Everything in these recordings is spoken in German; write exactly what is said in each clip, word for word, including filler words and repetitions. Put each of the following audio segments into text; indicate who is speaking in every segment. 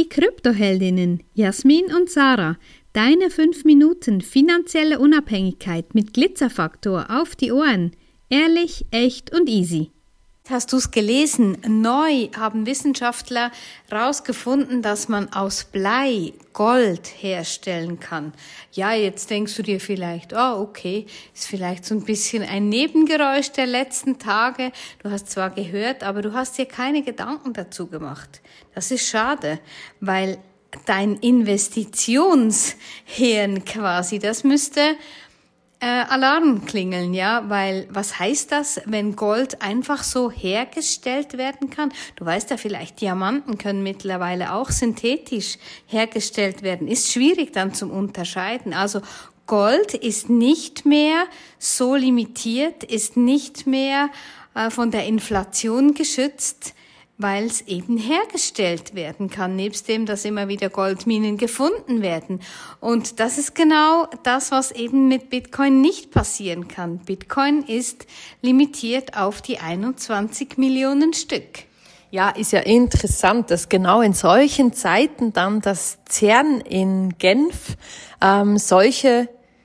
Speaker 1: Kryptoheldinnen Jasmin und Sarah. Deine fünf Minuten finanzielle Unabhängigkeit mit Glitzerfaktor auf die Ohren. Ehrlich, echt und easy.
Speaker 2: Hast du es gelesen? Neu haben Wissenschaftler herausgefunden, dass man aus Blei Gold herstellen kann. Ja, jetzt denkst du dir vielleicht, oh okay, ist vielleicht so ein bisschen ein Nebengeräusch der letzten Tage. Du hast zwar gehört, aber du hast dir keine Gedanken dazu gemacht. Das ist schade, weil dein Investitionshirn quasi, das müsste Äh, Alarm klingeln, ja, weil was heißt das, wenn Gold einfach so hergestellt werden kann? Du weißt ja vielleicht, Diamanten können mittlerweile auch synthetisch hergestellt werden. Ist schwierig dann zum Unterscheiden. Also Gold ist nicht mehr so limitiert, ist nicht mehr äh, von der Inflation geschützt, weil es eben hergestellt werden kann, nebst dem, dass immer wieder Goldminen gefunden werden. Und das ist genau das, was eben mit Bitcoin nicht passieren kann. Bitcoin ist limitiert auf die einundzwanzig Millionen Stück.
Speaker 3: Ja, ist ja interessant, dass genau in solchen Zeiten dann das CERN in Genf ähm, solche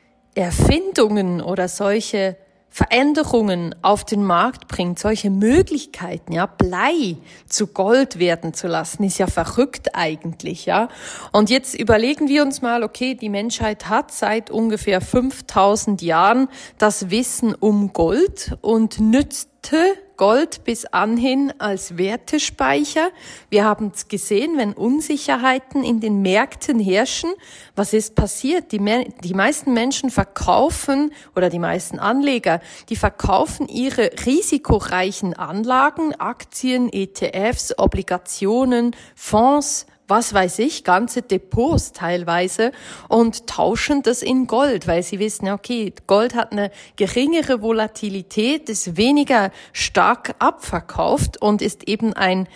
Speaker 3: Erfindungen oder solche Veränderungen auf den Markt bringt, solche Möglichkeiten, ja, Blei zu Gold werden zu lassen, ist ja verrückt eigentlich, ja. Und jetzt überlegen wir uns mal, okay, die Menschheit hat seit ungefähr fünftausend Jahren das Wissen um Gold und nützte Gold bis anhin als Wertespeicher. Wir haben es gesehen, wenn Unsicherheiten in den Märkten herrschen. Was ist passiert? Die, Me- die meisten Menschen verkaufen, oder die meisten Anleger, die verkaufen ihre risikoreichen Anlagen, Aktien, E T Fs, Obligationen, Fonds, was weiß ich, ganze Depots teilweise und tauschen das in Gold, weil sie wissen, okay, Gold hat eine geringere Volatilität, ist weniger stark abverkauft und ist eben ein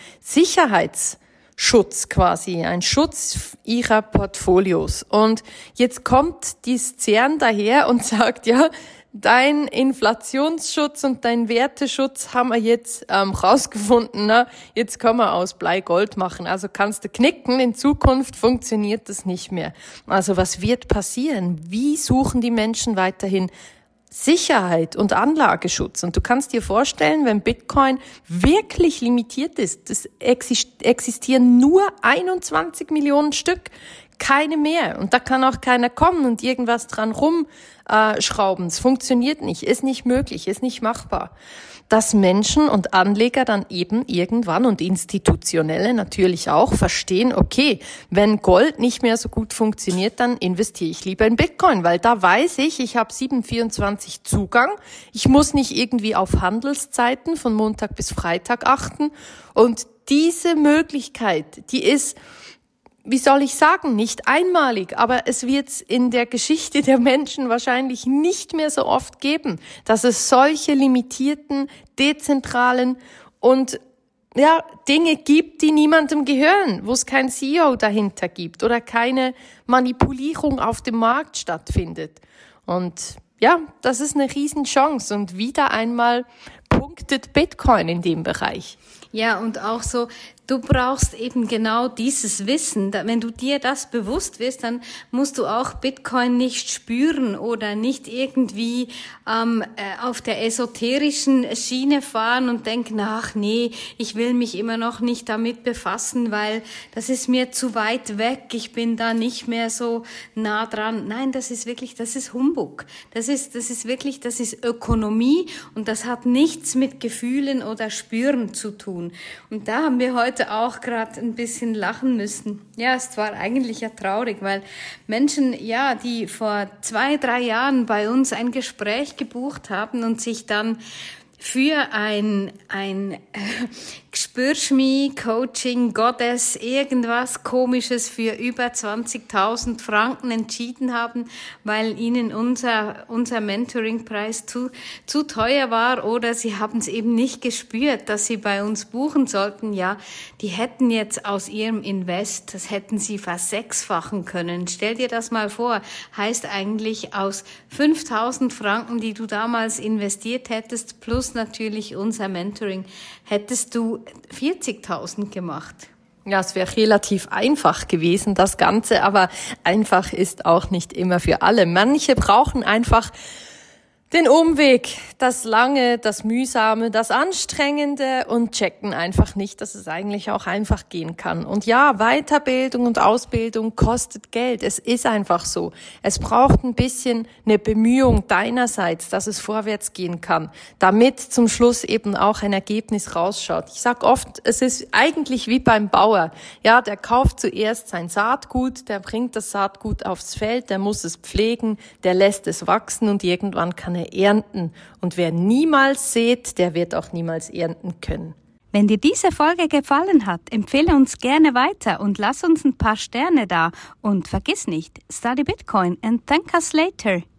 Speaker 3: Sicherheitsschutz quasi, ein Schutz ihrer Portfolios. Und jetzt kommt die CERN daher und sagt, ja, dein Inflationsschutz und dein Werteschutz haben wir jetzt ähm, rausgefunden, na, jetzt können wir aus Blei Gold machen. Also kannst du knicken, in Zukunft funktioniert das nicht mehr. Also was wird passieren? Wie suchen die Menschen weiterhin Sicherheit und Anlageschutz? Und du kannst dir vorstellen, wenn Bitcoin wirklich limitiert ist, das existieren nur einundzwanzig Millionen Stück, keine mehr. Und da kann auch keiner kommen und irgendwas dran rumschrauben. Es funktioniert nicht, ist nicht möglich, ist nicht machbar. Dass Menschen und Anleger dann eben irgendwann und Institutionelle natürlich auch verstehen, okay, wenn Gold nicht mehr so gut funktioniert, dann investiere ich lieber in Bitcoin, weil da weiß ich, ich habe sieben vierundzwanzig Zugang, ich muss nicht irgendwie auf Handelszeiten von Montag bis Freitag achten. Und diese Möglichkeit, die ist, wie soll ich sagen, nicht einmalig, aber es wird es in der Geschichte der Menschen wahrscheinlich nicht mehr so oft geben, dass es solche limitierten, dezentralen und ja, Dinge gibt, die niemandem gehören, wo es kein C E O dahinter gibt oder keine Manipulierung auf dem Markt stattfindet. Und ja, das ist eine Riesenchance und wieder einmal punktet Bitcoin in dem Bereich.
Speaker 2: Ja, und auch so, du brauchst eben genau dieses Wissen. Wenn du dir das bewusst wirst, dann musst du auch Bitcoin nicht spüren oder nicht irgendwie ähm, auf der esoterischen Schiene fahren und denken, ach nee, ich will mich immer noch nicht damit befassen, weil das ist mir zu weit weg, ich bin da nicht mehr so nah dran. Nein, das ist wirklich, das ist Humbug. Das ist, das ist wirklich, das ist Ökonomie und das hat nichts mit Gefühlen oder Spüren zu tun. Und da haben wir heute auch gerade ein bisschen lachen müssen. Ja, es war eigentlich ja traurig, weil Menschen, ja, die vor zwei, drei Jahren bei uns ein Gespräch gebucht haben und sich dann für ein, ein äh, Spürschmi, Coaching, Goddess, irgendwas Komisches für über zwanzigtausend Franken entschieden haben, weil ihnen unser, unser Mentoringpreis zu, zu teuer war oder sie haben es eben nicht gespürt, dass sie bei uns buchen sollten. Ja, die hätten jetzt aus ihrem Invest, das hätten sie versechsfachen können. Stell dir das mal vor, heißt eigentlich aus fünftausend Franken, die du damals investiert hättest, plus natürlich unser Mentoring, hättest du vierzigtausend gemacht.
Speaker 3: Ja, es wäre relativ einfach gewesen, das Ganze, aber einfach ist auch nicht immer für alle. Manche brauchen einfach den Umweg, das Lange, das Mühsame, das Anstrengende und checken einfach nicht, dass es eigentlich auch einfach gehen kann. Und ja, Weiterbildung und Ausbildung kostet Geld. Es ist einfach so. Es braucht ein bisschen eine Bemühung deinerseits, dass es vorwärts gehen kann, damit zum Schluss eben auch ein Ergebnis rausschaut. Ich sag oft, es ist eigentlich wie beim Bauer. Ja, der kauft zuerst sein Saatgut, der bringt das Saatgut aufs Feld, der muss es pflegen, der lässt es wachsen und irgendwann kann er ernten. Und wer niemals sät, der wird auch niemals ernten können.
Speaker 1: Wenn dir diese Folge gefallen hat, empfehle uns gerne weiter und lass uns ein paar Sterne da. Und vergiss nicht, study Bitcoin and thank us later.